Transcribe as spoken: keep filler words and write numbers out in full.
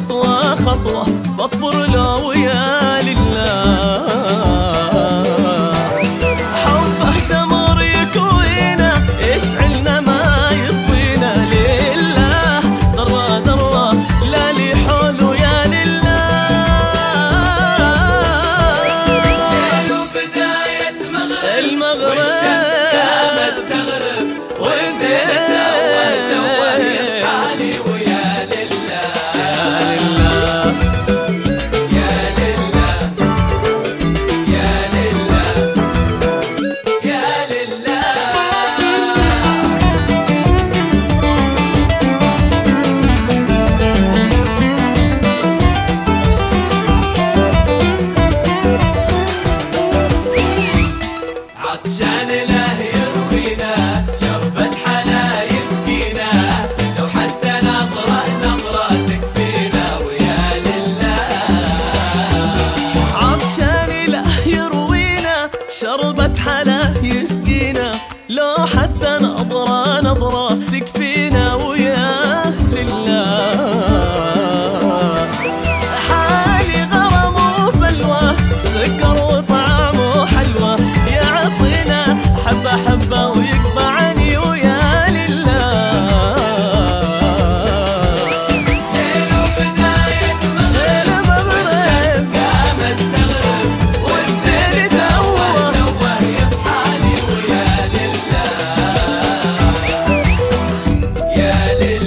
خطوة خطوة بصبر له ويا لله. حبه تمر يكوينا يشعلنا ما يطوينا لله. ذرة ذرة لا لي حول ويا لله. بداية مغرب المغرب والشمس قامت تغرب والزين توه توه يصحالي ويا لله. يا لله يا لله يا لله. عطشان له يروينا شربة حلا يسقينا لو حتى نظرة نظرة تكفينا ويا لله. عطشان له يروينا شربة حلا يسقينا لو حتى نظرة نظرة تكفينا ويا لله. حالي غرام وبلوى سكر وطعم وحلوى يعطينا حبة حبة ويقطعني ويا لله. ليل وبداية مغرب والشمس قامت تغرب والزين توه توه يصحالي ويا لله. يا لله